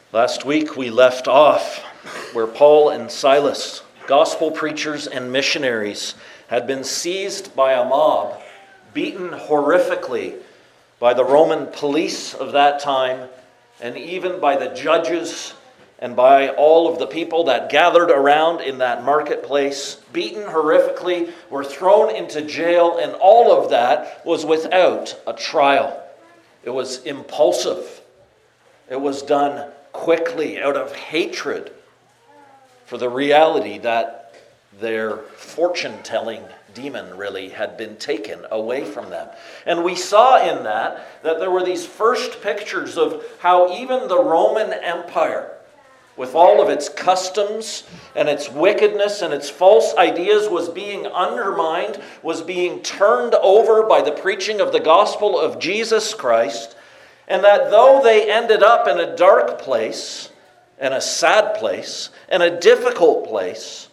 Last week we left off where Paul and Silas, gospel preachers and missionaries, had been seized by a mob, beaten horrifically by the Roman police of that time, and even by the judges and by all of the people that gathered around in that marketplace, beaten horrifically, were thrown into jail, and all of that was without a trial. It was impulsive. It was done quickly out of hatred for the reality that their fortune-telling demon really had been taken away from them. And we saw in that there were these first pictures of how even the Roman Empire, with all of its customs and its wickedness and its false ideas, was being undermined, was being turned over by the preaching of the gospel of Jesus Christ. And that though they ended up in a dark place, and a sad place, and a difficult place,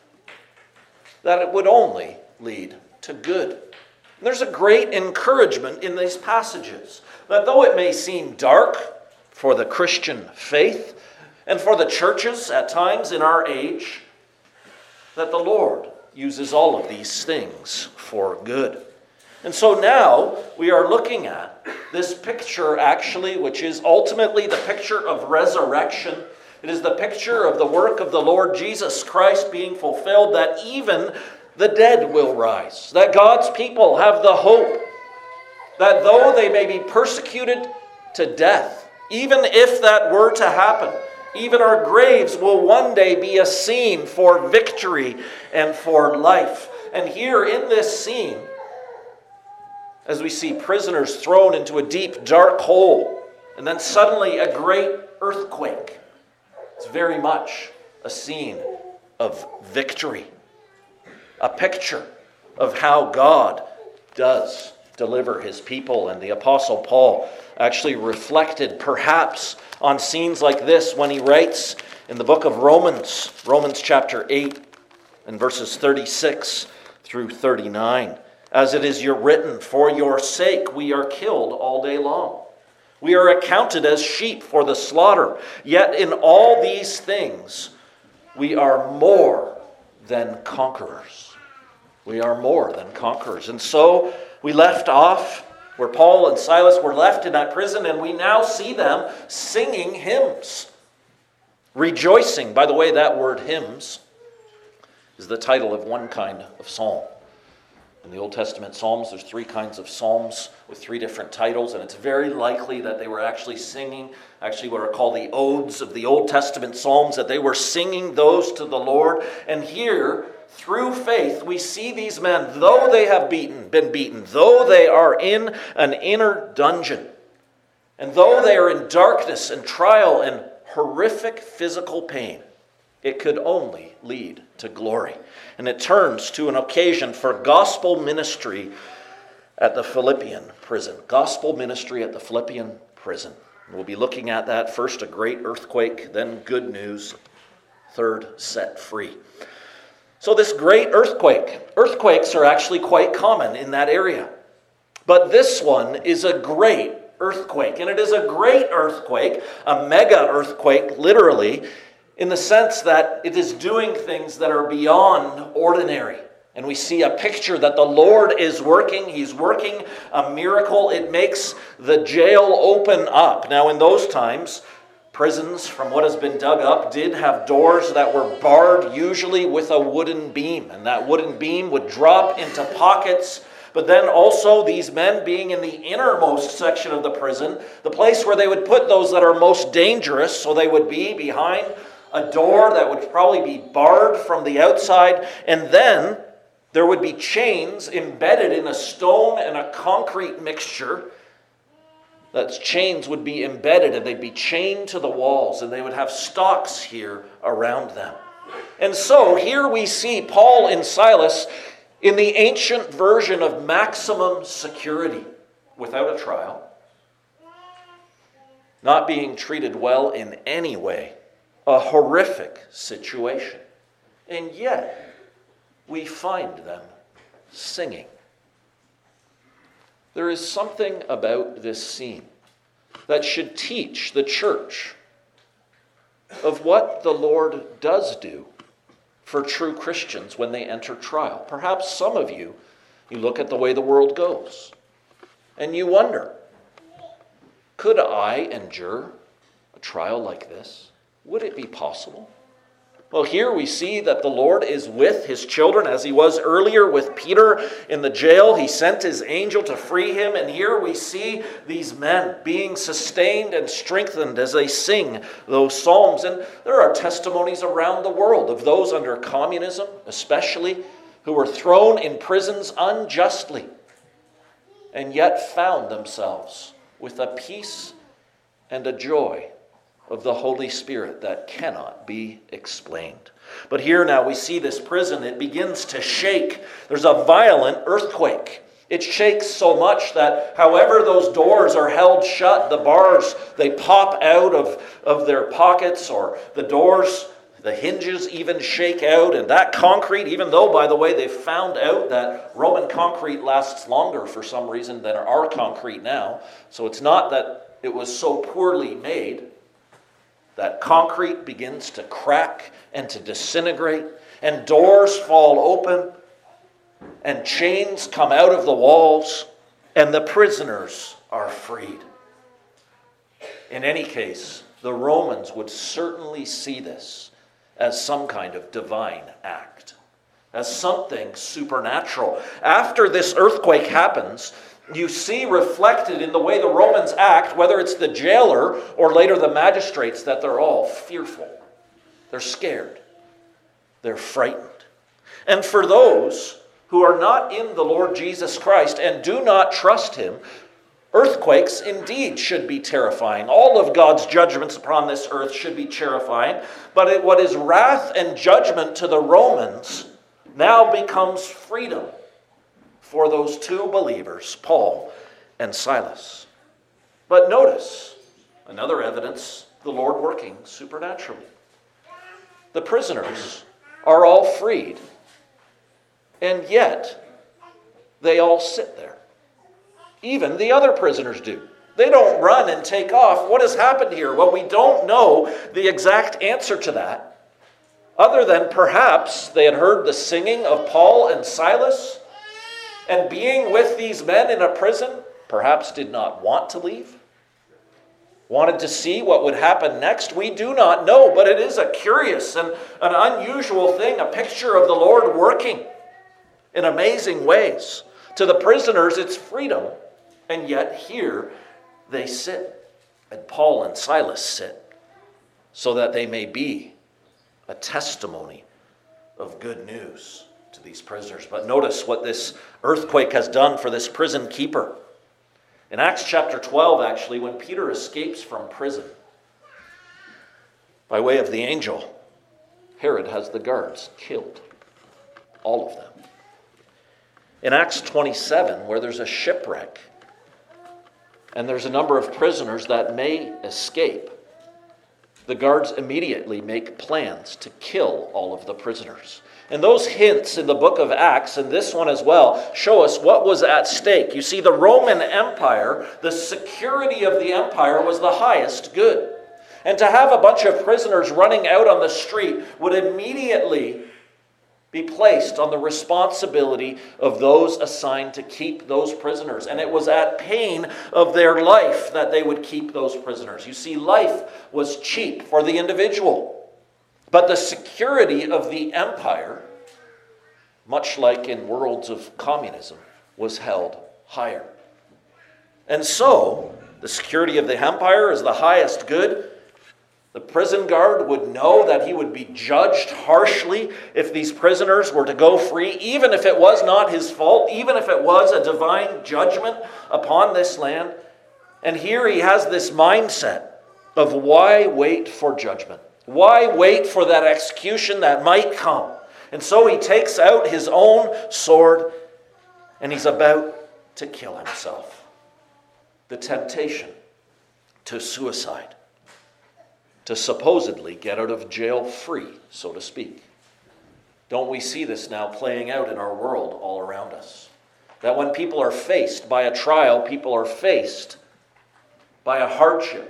that it would only lead to good. And there's a great encouragement in these passages, that though it may seem dark for the Christian faith, and for the churches at times in our age, that the Lord uses all of these things for good. And so now we are looking at this picture, actually, which is ultimately the picture of resurrection. It is the picture of the work of the Lord Jesus Christ being fulfilled, that even the dead will rise, that God's people have the hope that though they may be persecuted to death, even if that were to happen, even our graves will one day be a scene for victory and for life. And here in this scene, as we see prisoners thrown into a deep, dark hole, and then suddenly a great earthquake, it's very much a scene of victory, a picture of how God does deliver his people. And the Apostle Paul actually reflected perhaps on scenes like this when he writes in the book of Romans chapter 8 and verses 36 through 39. As it is written, for your sake we are killed all day long. We are accounted as sheep for the slaughter. Yet in all these things we are more than conquerors. We are more than conquerors. And so we left off where Paul and Silas were left in that prison, and we now see them singing hymns, rejoicing. By the way, that word hymns is the title of one kind of psalm. In the Old Testament Psalms, there's three kinds of psalms with three different titles, and it's very likely that they were actually singing, what are called the odes of the Old Testament Psalms, that they were singing those to the Lord. And here, through faith, we see these men, though they have been beaten, though they are in an inner dungeon, and though they are in darkness and trial and horrific physical pain, it could only lead to glory. And it turns to an occasion for gospel ministry at the Philippian prison. Gospel ministry at the Philippian prison. We'll be looking at that. First, a great earthquake, then good news. Third, set free. So this great earthquake. Earthquakes are actually quite common in that area. But this one is a great earthquake. And it is a great earthquake, a mega earthquake, literally, in the sense that it is doing things that are beyond ordinary. And we see a picture that the Lord is working. He's working a miracle. It makes the jail open up. Now, in those times, prisons, from what has been dug up, did have doors that were barred, usually with a wooden beam. And that wooden beam would drop into pockets. But then also, these men being in the innermost section of the prison, the place where they would put those that are most dangerous, so they would be behind a door that would probably be barred from the outside, and then there would be chains embedded in a stone and a concrete mixture. That chains would be embedded, and they'd be chained to the walls, and they would have stocks here around them. And so here we see Paul and Silas in the ancient version of maximum security, without a trial, not being treated well in any way. A horrific situation. And yet, we find them singing. There is something about this scene that should teach the church of what the Lord does do for true Christians when they enter trial. Perhaps some of you look at the way the world goes, and you wonder, could I endure a trial like this? Would it be possible? Well, here we see that the Lord is with his children, as he was earlier with Peter in the jail. He sent his angel to free him, and here we see these men being sustained and strengthened as they sing those psalms. And there are testimonies around the world of those under communism, especially, who were thrown in prisons unjustly, and yet found themselves with a peace and a joy of the Holy Spirit that cannot be explained. But here now we see this prison, it begins to shake. There's a violent earthquake. It shakes so much that however those doors are held shut, the bars, they pop out of their pockets, or the doors, the hinges even shake out. And that concrete, even though, by the way, they've found out that Roman concrete lasts longer for some reason than our concrete now. So it's not that it was so poorly made. That concrete begins to crack and to disintegrate, and doors fall open, and chains come out of the walls, and the prisoners are freed. In any case, the Romans would certainly see this as some kind of divine act, as something supernatural. After this earthquake happens, you see reflected in the way the Romans act, whether it's the jailer or later the magistrates, that they're all fearful. They're scared. They're frightened. And for those who are not in the Lord Jesus Christ and do not trust him, earthquakes indeed should be terrifying. All of God's judgments upon this earth should be terrifying. But what is wrath and judgment to the Romans now becomes freedom for those two believers, Paul and Silas. But notice, another evidence, the Lord working supernaturally. The prisoners are all freed, and yet they all sit there. Even the other prisoners do. They don't run and take off. What has happened here? Well, we don't know the exact answer to that, other than perhaps they had heard the singing of Paul and Silas, and being with these men in a prison, perhaps did not want to leave, wanted to see what would happen next. We do not know, but it is a curious and an unusual thing, a picture of the Lord working in amazing ways. To the prisoners, it's freedom, and yet here they sit, and Paul and Silas sit, so that they may be a testimony of good news to these prisoners. But notice what this earthquake has done for this prison keeper. In Acts chapter 12, actually, when Peter escapes from prison by way of the angel, Herod has the guards killed, all of them. In Acts 27, where there's a shipwreck, and there's a number of prisoners that may escape, the guards immediately make plans to kill all of the prisoners. And those hints in the book of Acts, and this one as well, show us what was at stake. You see, the Roman Empire, the security of the empire was the highest good. And to have a bunch of prisoners running out on the street would immediately be placed on the responsibility of those assigned to keep those prisoners. And it was at pain of their life that they would keep those prisoners. You see, life was cheap for the individual. But the security of the empire, much like in worlds of communism, was held higher. And so, the security of the empire is the highest good. The prison guard would know that he would be judged harshly if these prisoners were to go free, even if it was not his fault, even if it was a divine judgment upon this land. And here he has this mindset of why wait for judgment? Why wait for that execution that might come? And so he takes out his own sword and he's about to kill himself. The temptation to suicide, to supposedly get out of jail free, so to speak. Don't we see this now playing out in our world all around us? That when people are faced by a trial, people are faced by a hardship,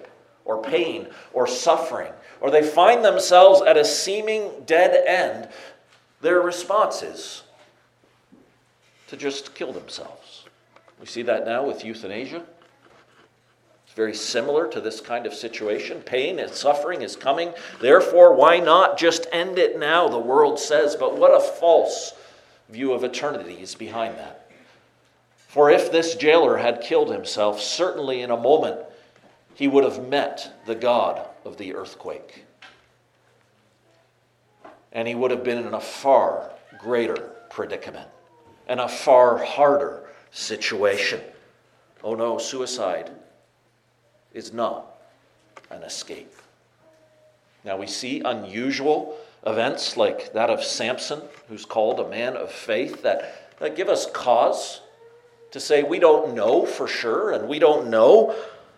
or pain or suffering, or they find themselves at a seeming dead end, their response is to just kill themselves. We see that now with euthanasia. It's very similar to this kind of situation. Pain and suffering is coming. Therefore, why not just end it now, the world says. But what a false view of eternity is behind that. For if this jailer had killed himself, certainly in a moment he would have met the God of the earthquake. And he would have been in a far greater predicament and a far harder situation. Oh no, suicide is not an escape. Now we see unusual events like that of Samson, who's called a man of faith, that give us cause to say we don't know for sure, and we don't know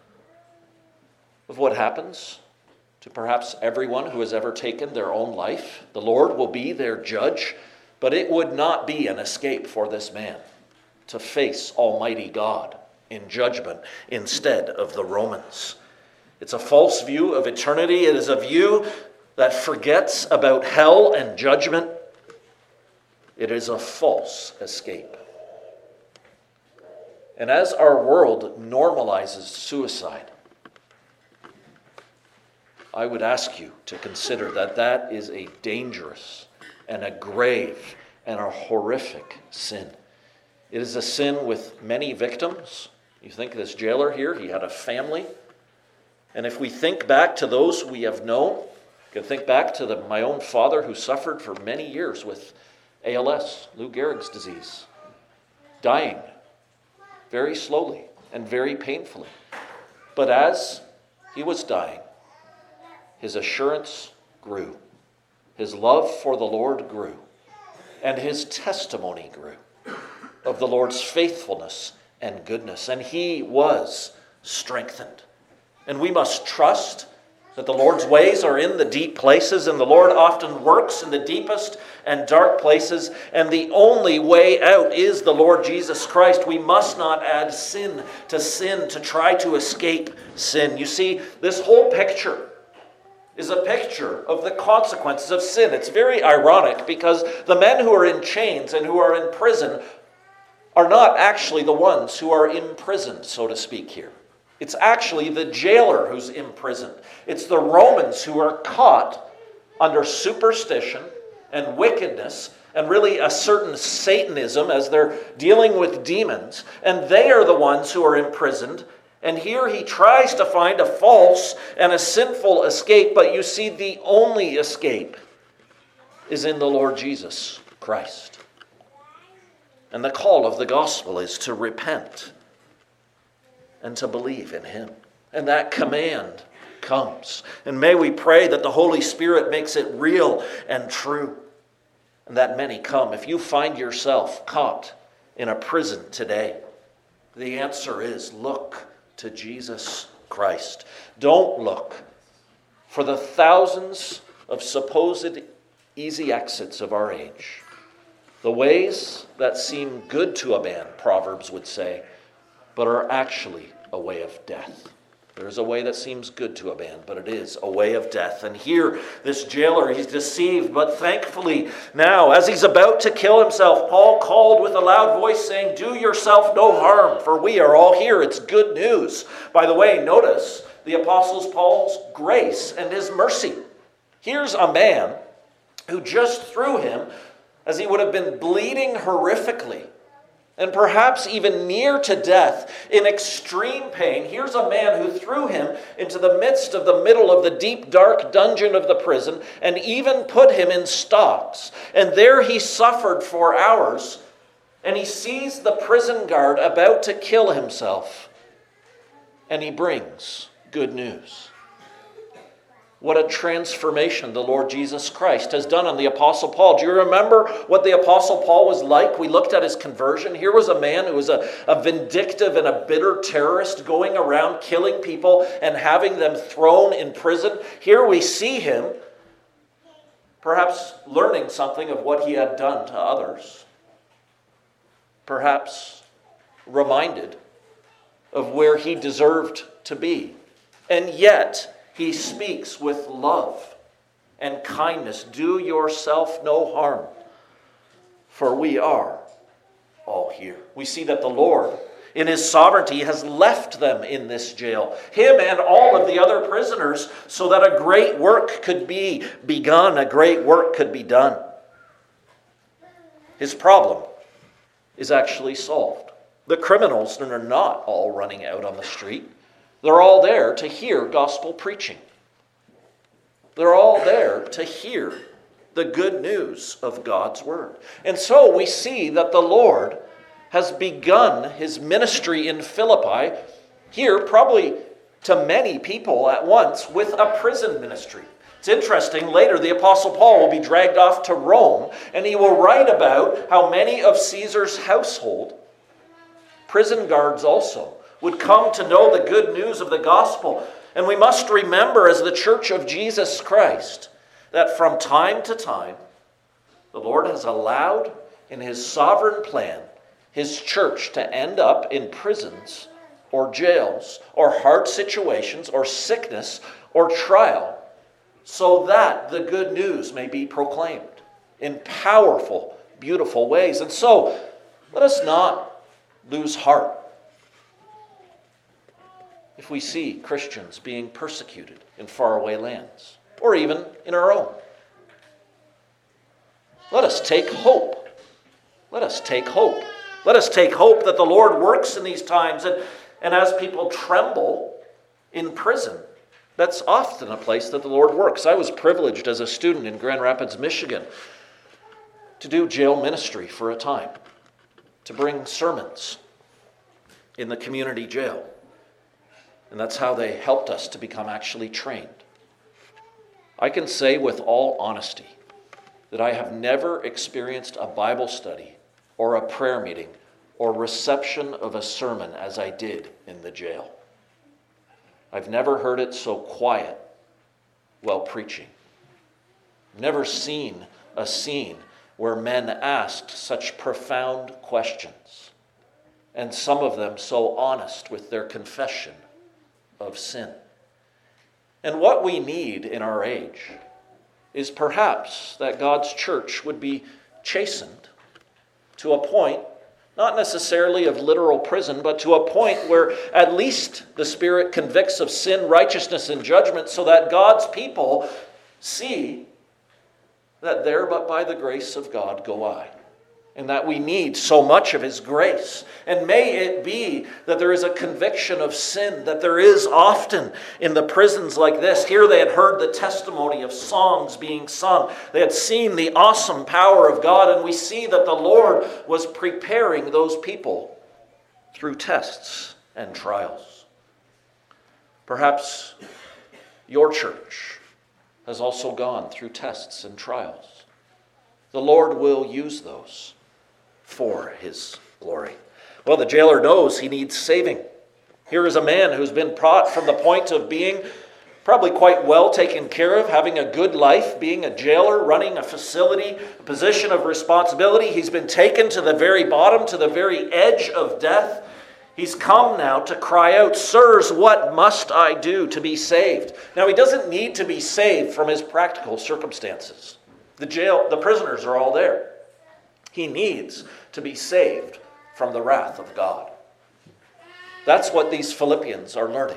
of what happens to perhaps everyone who has ever taken their own life. The Lord will be their judge, but it would not be an escape for this man to face Almighty God in judgment instead of the Romans. It's a false view of eternity. It is a view that forgets about hell and judgment. It is a false escape. And as our world normalizes suicide, I would ask you to consider that that is a dangerous and a grave and a horrific sin. It is a sin with many victims. You think of this jailer here, he had a family. And if we think back to those we have known, you can think back to my own father who suffered for many years with ALS, Lou Gehrig's disease, dying very slowly and very painfully. But as he was dying, his assurance grew. His love for the Lord grew. And his testimony grew of the Lord's faithfulness and goodness. And he was strengthened. And we must trust that the Lord's ways are in the deep places, and the Lord often works in the deepest and dark places, and the only way out is the Lord Jesus Christ. We must not add sin to try to escape sin. You see, this whole picture is a picture of the consequences of sin. It's very ironic because the men who are in chains and who are in prison are not actually the ones who are imprisoned, so to speak here. It's actually the jailer who's imprisoned. It's the Romans who are caught under superstition and wickedness and really a certain Satanism as they're dealing with demons. And they are the ones who are imprisoned. And here he tries to find a false and a sinful escape. But you see, the only escape is in the Lord Jesus Christ. And the call of the gospel is to repent and to believe in him. And that command comes. And may we pray that the Holy Spirit makes it real and true, and that many come. If you find yourself caught in a prison today, the answer is look to Jesus Christ. Don't look for the thousands of supposed easy exits of our age. The ways that seem good to a man, Proverbs would say, but are actually a way of death. There's a way that seems good to a man, but it is a way of death. And here, this jailer, he's deceived, but thankfully now, as he's about to kill himself, Paul called with a loud voice saying, "Do yourself no harm, for we are all here." It's good news. By the way, notice the Apostle Paul's grace and his mercy. Here's a man who just threw him, as he would have been bleeding horrifically, and perhaps even near to death, in extreme pain. Here's a man who threw him into the middle of the deep, dark dungeon of the prison, and even put him in stocks. And there he suffered for hours, and he sees the prison guard about to kill himself, and he brings good news. What a transformation the Lord Jesus Christ has done on the Apostle Paul. Do you remember what the Apostle Paul was like? We looked at his conversion. Here was a man who was a vindictive and a bitter terrorist going around killing people and having them thrown in prison. Here we see him perhaps learning something of what he had done to others. Perhaps reminded of where he deserved to be And yet he speaks with love and kindness. Do yourself no harm, for we are all here. We see that the Lord, in his sovereignty, has left them in this jail, him and all of the other prisoners, so that a great work could be begun, a great work could be done. His problem is actually solved. The criminals are not all running out on the street. They're all there to hear gospel preaching. They're all there to hear the good news of God's word. And so we see that the Lord has begun his ministry in Philippi, here probably to many people at once, with a prison ministry. It's interesting, later the Apostle Paul will be dragged off to Rome, and he will write about how many of Caesar's household, prison guards also, would come to know the good news of the gospel. And we must remember, as the Church of Jesus Christ, that from time to time, the Lord has allowed in his sovereign plan his church to end up in prisons or jails or hard situations or sickness or trial, so that the good news may be proclaimed in powerful, beautiful ways. And so, let us not lose heart if we see Christians being persecuted in faraway lands, or even in our own. Let us take hope. Let us take hope. Let us take hope that the Lord works in these times. And as people tremble in prison, that's often a place that the Lord works. I was privileged as a student in Grand Rapids, Michigan, to do jail ministry for a time, to bring sermons in the community jail. And that's how they helped us to become actually trained. I can say with all honesty that I have never experienced a Bible study or a prayer meeting or reception of a sermon as I did in the jail. I've never heard it so quiet while preaching. I've never seen a scene where men asked such profound questions, and some of them so honest with their confession of sin. And what we need in our age is perhaps that God's church would be chastened to a point, not necessarily of literal prison, but to a point where at least the Spirit convicts of sin, righteousness, and judgment, so that God's people see that there but by the grace of God go I, and that we need so much of his grace. And may it be that there is a conviction of sin, that there is often in the prisons like this. Here they had heard the testimony of songs being sung. They had seen the awesome power of God, and we see that the Lord was preparing those people through tests and trials. Perhaps your church has also gone through tests and trials. The Lord will use those for his glory. Well, the jailer knows he needs saving. Here is a man who's been brought from the point of being probably quite well taken care of, having a good life, being a jailer, running a facility, a position of responsibility. He's been taken to the very bottom, to the very edge of death. He's come now to cry out, "Sirs, what must I do to be saved?" Now, he doesn't need to be saved from his practical circumstances. The prisoners are all there. He needs to be saved from the wrath of God. That's what these Philippians are learning.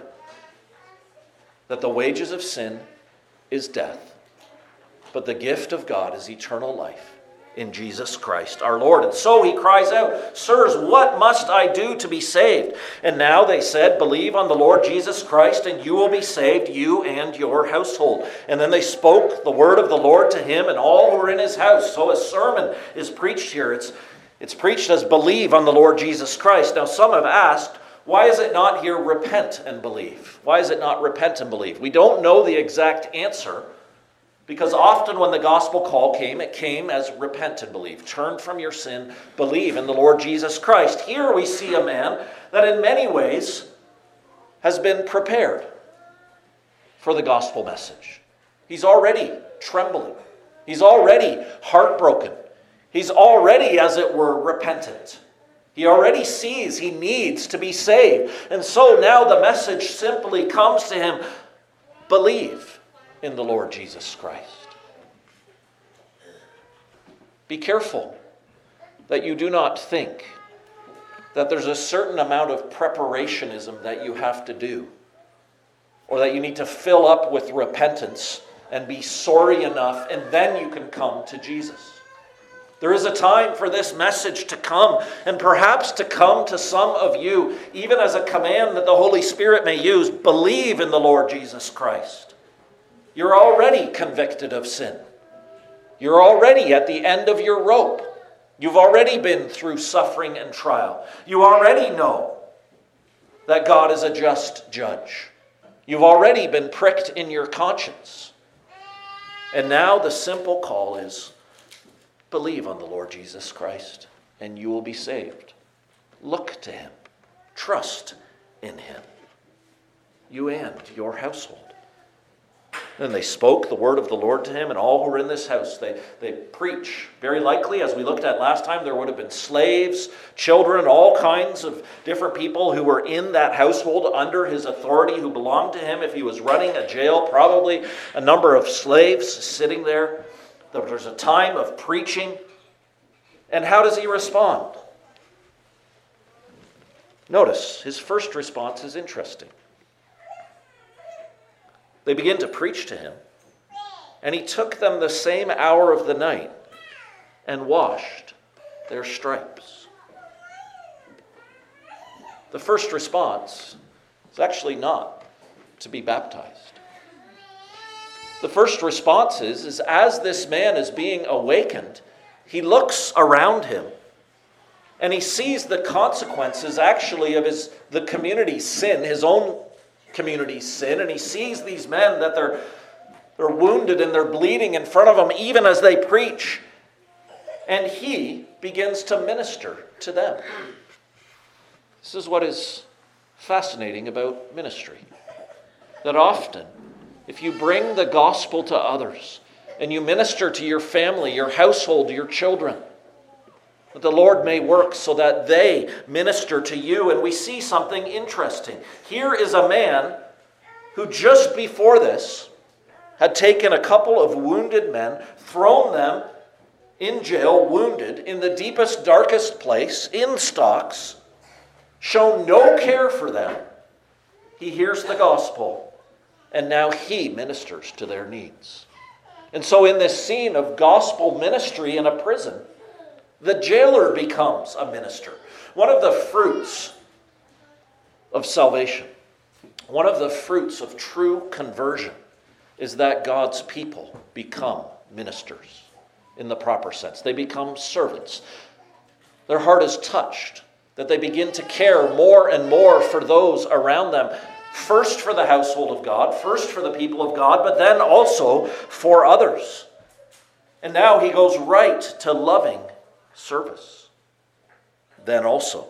That the wages of sin is death, but the gift of God is eternal life in Jesus Christ our Lord. And so he cries out, "Sirs, what must I do to be saved?" And now they said, "Believe on the Lord Jesus Christ, and you will be saved, you and your household." And then they spoke the word of the Lord to him and all who were in his house. So a sermon is preached here. It's preached as "Believe on the Lord Jesus Christ." Now some have asked, why is it not here "Repent and believe"? Why is it not "Repent and believe"? We don't know the exact answer, because often when the gospel call came, it came as "Repent and believe." Turn from your sin, believe in the Lord Jesus Christ. Here we see a man that in many ways has been prepared for the gospel message. He's already trembling. He's already heartbroken. He's already, as it were, repentant. He already sees he needs to be saved. And so now the message simply comes to him, believe in the Lord Jesus Christ. Be careful that you do not think that there's a certain amount of preparationism that you have to do, or that you need to fill up with repentance and be sorry enough, and then you can come to Jesus. There is a time for this message to come, and perhaps to come to some of you, even as a command that the Holy Spirit may use, believe in the Lord Jesus Christ. You're already convicted of sin. You're already at the end of your rope. You've already been through suffering and trial. You already know that God is a just judge. You've already been pricked in your conscience. And now the simple call is, believe on the Lord Jesus Christ, and you will be saved. Look to him. Trust in him. You and your household. Then they spoke the word of the Lord to him, and all who were in this house, they preach. Very likely, as we looked at last time, there would have been slaves, children, all kinds of different people who were in that household under his authority, who belonged to him. If he was running a jail, probably a number of slaves sitting there. There's a time of preaching. And how does he respond? Notice, his first response is interesting. They begin to preach to him, and he took them the same hour of the night and washed their stripes. The first response is actually not to be baptized. The first response is as this man is being awakened, he looks around him and he sees the consequences actually of the community's sin, his own community's sin, and he sees these men that they're wounded and they're bleeding in front of him even as they preach, and he begins to minister to them. This is what is fascinating about ministry, that often if you bring the gospel to others and you minister to your family, your household, your children, that the Lord may work so that they minister to you. And we see something interesting. Here is a man who just before this had taken a couple of wounded men, thrown them in jail, wounded, in the deepest, darkest place, in stocks, shown no care for them. He hears the gospel, and now he ministers to their needs. And so in this scene of gospel ministry in a prison, the jailer becomes a minister. One of the fruits of salvation, one of the fruits of true conversion, is that God's people become ministers in the proper sense. They become servants. Their heart is touched, that they begin to care more and more for those around them. First for the household of God, first for the people of God, but then also for others. And now he goes right to loving service. Then also,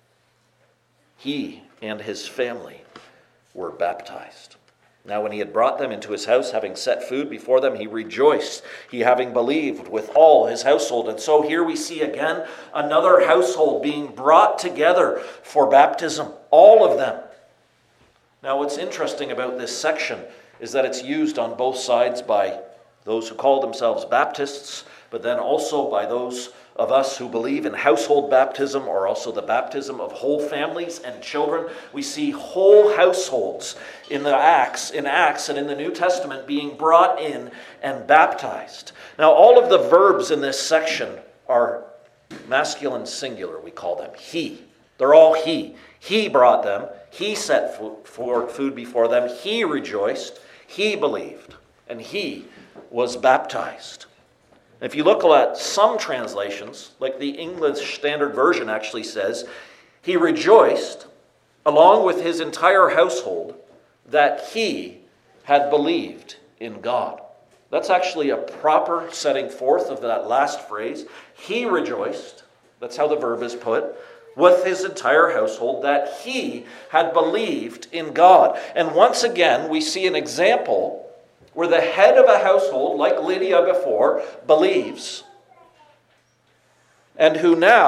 he and his family were baptized. Now when he had brought them into his house, having set food before them, he rejoiced, he having believed with all his household. And so here we see again another household being brought together for baptism, all of them. Now what's interesting about this section is that it's used on both sides by those who call themselves Baptists, but then also by those of us who believe in household baptism, or also the baptism of whole families and children. We see whole households in Acts and in the New Testament being brought in and baptized. Now all of the verbs in this section are masculine singular, we call them. He. They're all he. He brought them. He set food before them. He rejoiced. He believed. And he was baptized. If you look at some translations, like the English Standard Version actually says, he rejoiced along with his entire household that he had believed in God. That's actually a proper setting forth of that last phrase. He rejoiced, that's how the verb is put, with his entire household that he had believed in God. And once again, we see an example where the head of a household, like Lydia before, believes, and who now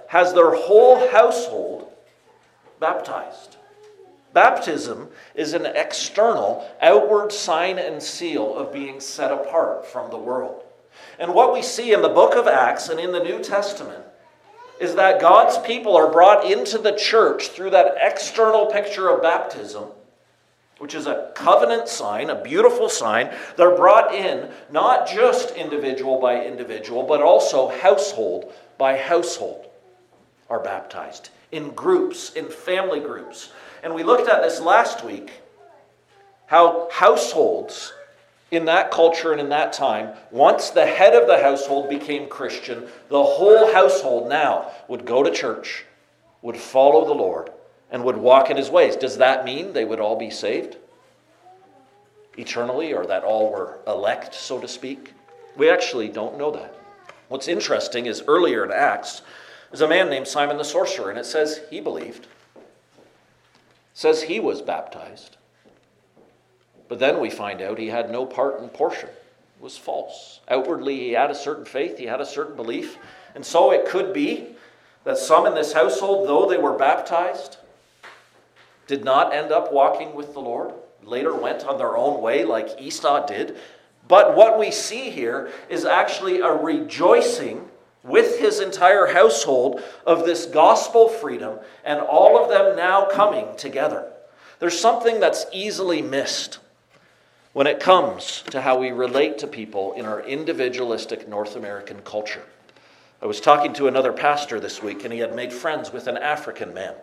has their whole household baptized. Baptism is an external, outward sign and seal of being set apart from the world. And what we see in the book of Acts and in the New Testament is that God's people are brought into the church through that external picture of baptism, which is a covenant sign, a beautiful sign. They're brought in not just individual by individual, but also household by household are baptized in groups, in family groups. And we looked at this last week, how households in that culture and in that time, once the head of the household became Christian, the whole household now would go to church, would follow the Lord, and would walk in his ways. Does that mean they would all be saved eternally, or that all were elect, so to speak? We actually don't know that. What's interesting is earlier in Acts, there's a man named Simon the sorcerer, and it says he believed. It says he was baptized. But then we find out he had no part and portion. It was false. Outwardly, he had a certain faith, he had a certain belief. And so it could be that some in this household, though they were baptized, did not end up walking with the Lord, later went on their own way like Esau did. But what we see here is actually a rejoicing with his entire household of this gospel freedom, and all of them now coming together. There's something that's easily missed when it comes to how we relate to people in our individualistic North American culture. I was talking to another pastor this week, and he had made friends with an African man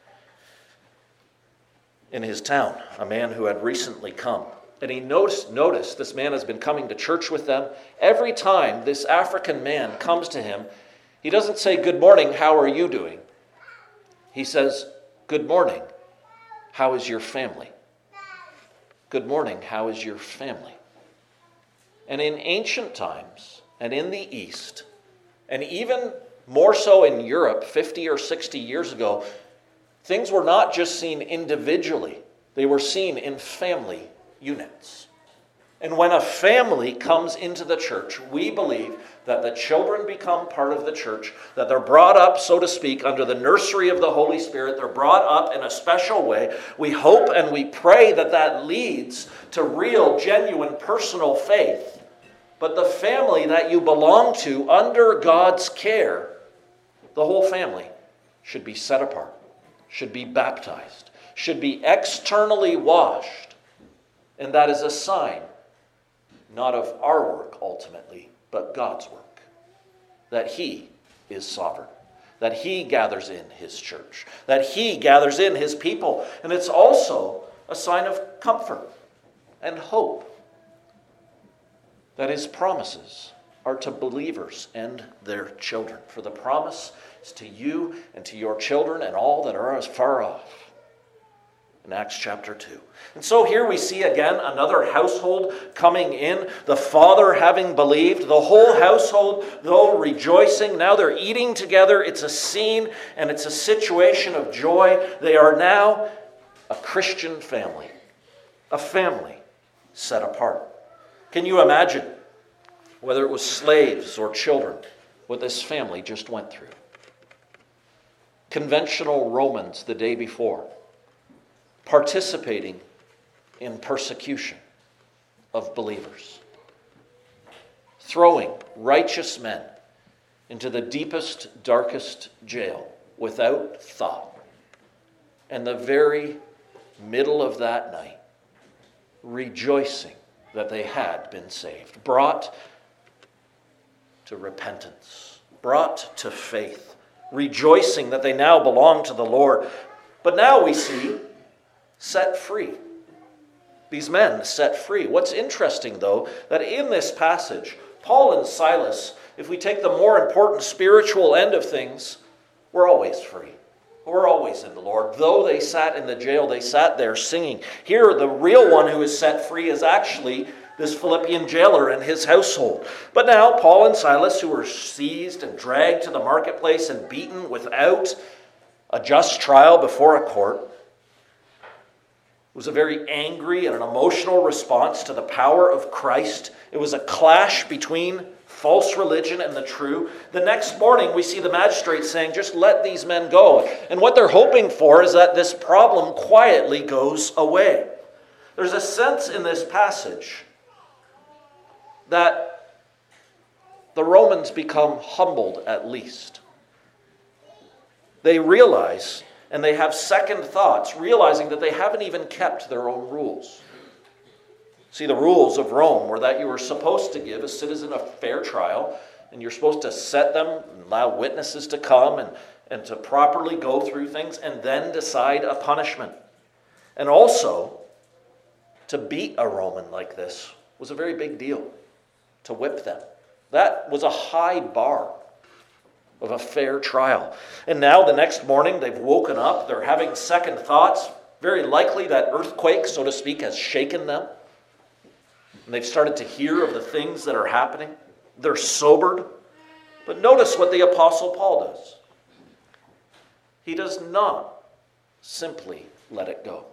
in his town, a man who had recently come. And he noticed this man has been coming to church with them. Every time this African man comes to him, he doesn't say, "Good morning, how are you doing?" He says, "Good morning, how is your family?" Good morning, how is your family? And in ancient times, and in the East, and even more so in Europe 50 or 60 years ago, things were not just seen individually. They were seen in family units. And when a family comes into the church, we believe that the children become part of the church, that they're brought up, so to speak, under the nursery of the Holy Spirit. They're brought up in a special way. We hope and we pray that that leads to real, genuine, personal faith. But the family that you belong to under God's care, the whole family should be set apart, should be baptized, should be externally washed. And that is a sign not of our work ultimately, but God's work. That He is sovereign. That He gathers in His church. That He gathers in His people. And it's also a sign of comfort and hope. That His promises are to believers and their children. For the promise is to you and to your children and all that are as far off. In Acts chapter 2. And so here we see again another household coming in. The father having believed. The whole household, though rejoicing. Now they're eating together. It's a scene and it's a situation of joy. They are now a Christian family. A family set apart. Can you imagine, whether it was slaves or children, what this family just went through? Conventional Romans the day before, participating in persecution of believers, throwing righteous men into the deepest, darkest jail without thought. And the very middle of that night, rejoicing that they had been saved, brought to repentance, brought to faith, rejoicing that they now belong to the Lord. But now we see set free. These men set free. What's interesting, though, that in this passage, Paul and Silas, if we take the more important spiritual end of things, were always free. We're always in the Lord. Though they sat in the jail, they sat there singing. Here, the real one who is set free is actually this Philippian jailer and his household. But now, Paul and Silas, who were seized and dragged to the marketplace and beaten without a just trial before a court, it was a very angry and an emotional response to the power of Christ. It was a clash between false religion and the true. The next morning we see the magistrates saying, just let these men go. And what they're hoping for is that this problem quietly goes away. There's a sense in this passage that the Romans become humbled at least. They realize, and they have second thoughts, realizing that they haven't even kept their own rules. See, the rules of Rome were that you were supposed to give a citizen a fair trial, and you're supposed to set them, and allow witnesses to come, and to properly go through things, and then decide a punishment. And also, to beat a Roman like this was a very big deal, to whip them. That was a high bar of a fair trial. And now the next morning they've woken up, they're having second thoughts. Very likely that earthquake, so to speak, has shaken them. And they've started to hear of the things that are happening. They're sobered. But notice what the Apostle Paul does. He does not simply let it go.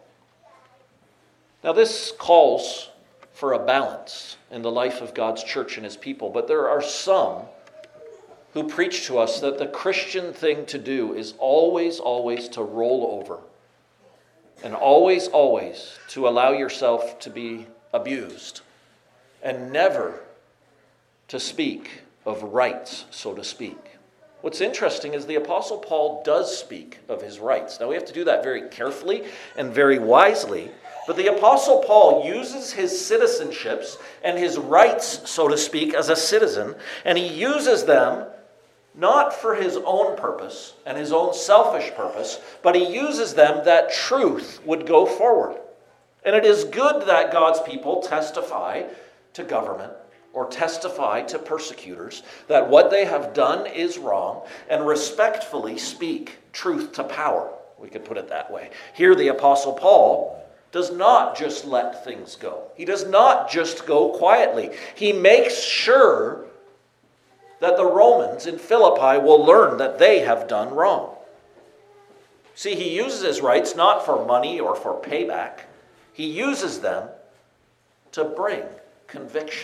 Now this calls for a balance in the life of God's church and his people, but there are some who preach to us that the Christian thing to do is always, always to roll over, and always, always to allow yourself to be abused, and never to speak of rights, so to speak. What's interesting is the Apostle Paul does speak of his rights. Now we have to do that very carefully and very wisely, but the Apostle Paul uses his citizenships and his rights, so to speak, as a citizen, and he uses them not for his own purpose and his own selfish purpose, but he uses them that truth would go forward. And it is good that God's people testify to government or testify to persecutors that what they have done is wrong, and respectfully speak truth to power. We could put it that way. Here the Apostle Paul does not just let things go. He does not just go quietly. He makes sure that the Romans in Philippi will learn that they have done wrong. See, he uses his rights not for money or for payback. He uses them to bring conviction,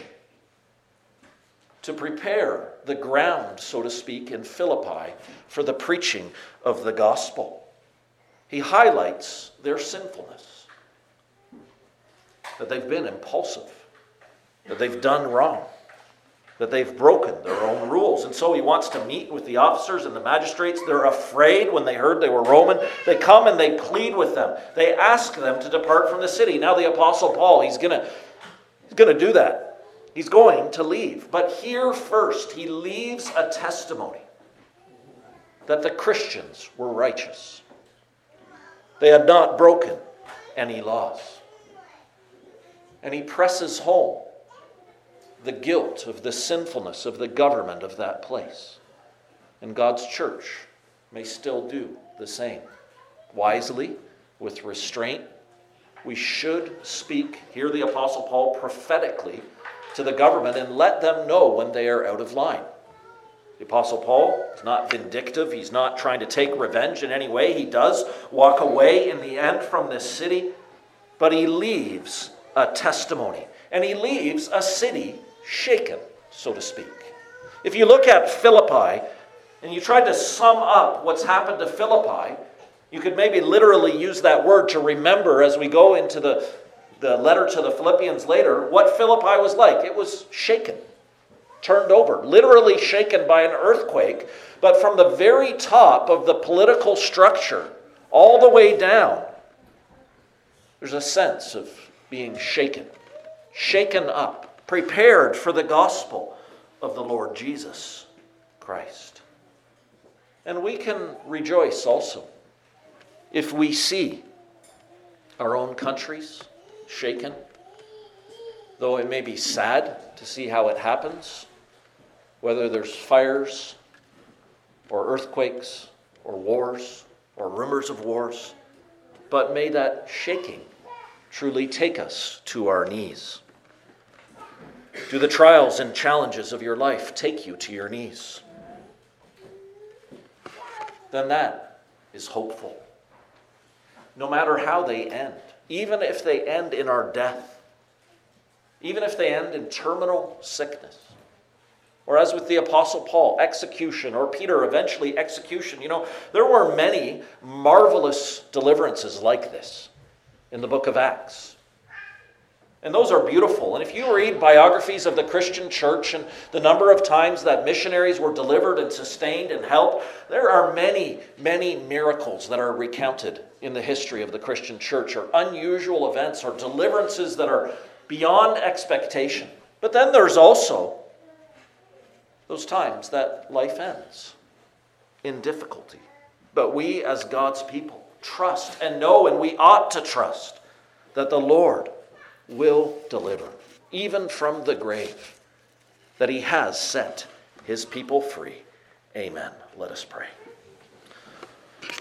to prepare the ground, so to speak, in Philippi for the preaching of the gospel. He highlights their sinfulness, that they've been impulsive, that they've done wrong, that they've broken their own rules. And so he wants to meet with the officers and the magistrates. They're afraid when they heard they were Roman. They come and they plead with them. They ask them to depart from the city. Now the Apostle Paul, he's going to do that. He's going to leave. But here first, he leaves a testimony that the Christians were righteous. They had not broken any laws. And he presses home the guilt of the sinfulness of the government of that place. And God's church may still do the same. Wisely, with restraint, we should speak, hear the Apostle Paul, prophetically to the government and let them know when they are out of line. The Apostle Paul is not vindictive. He's not trying to take revenge in any way. He does walk away in the end from this city, but he leaves a testimony. And he leaves a city shaken, so to speak. If you look at Philippi and you try to sum up what's happened to Philippi, you could maybe literally use that word to remember as we go into the letter to the Philippians later, what Philippi was like. It was shaken, turned over, literally shaken by an earthquake, but from the very top of the political structure all the way down, there's a sense of being shaken up, prepared for the gospel of the Lord Jesus Christ. And we can rejoice also if we see our own countries shaken, though it may be sad to see how it happens, whether there's fires or earthquakes or wars or rumors of wars, but may that shaking truly take us to our knees. Do the trials and challenges of your life take you to your knees? Then that is hopeful. No matter how they end, even if they end in our death, even if they end in terminal sickness, Or as with the Apostle Paul, execution, or Peter, eventually execution. There were many marvelous deliverances like this in the book of Acts. And those are beautiful. And if you read biographies of the Christian church and the number of times that missionaries were delivered and sustained and helped, there are many, many miracles that are recounted in the history of the Christian church, or unusual events or deliverances that are beyond expectation. But then there's also those times that life ends in difficulty. But we as God's people trust and know, and we ought to trust, that the Lord will deliver, even from the grave, that he has set his people free. Amen. Let us pray.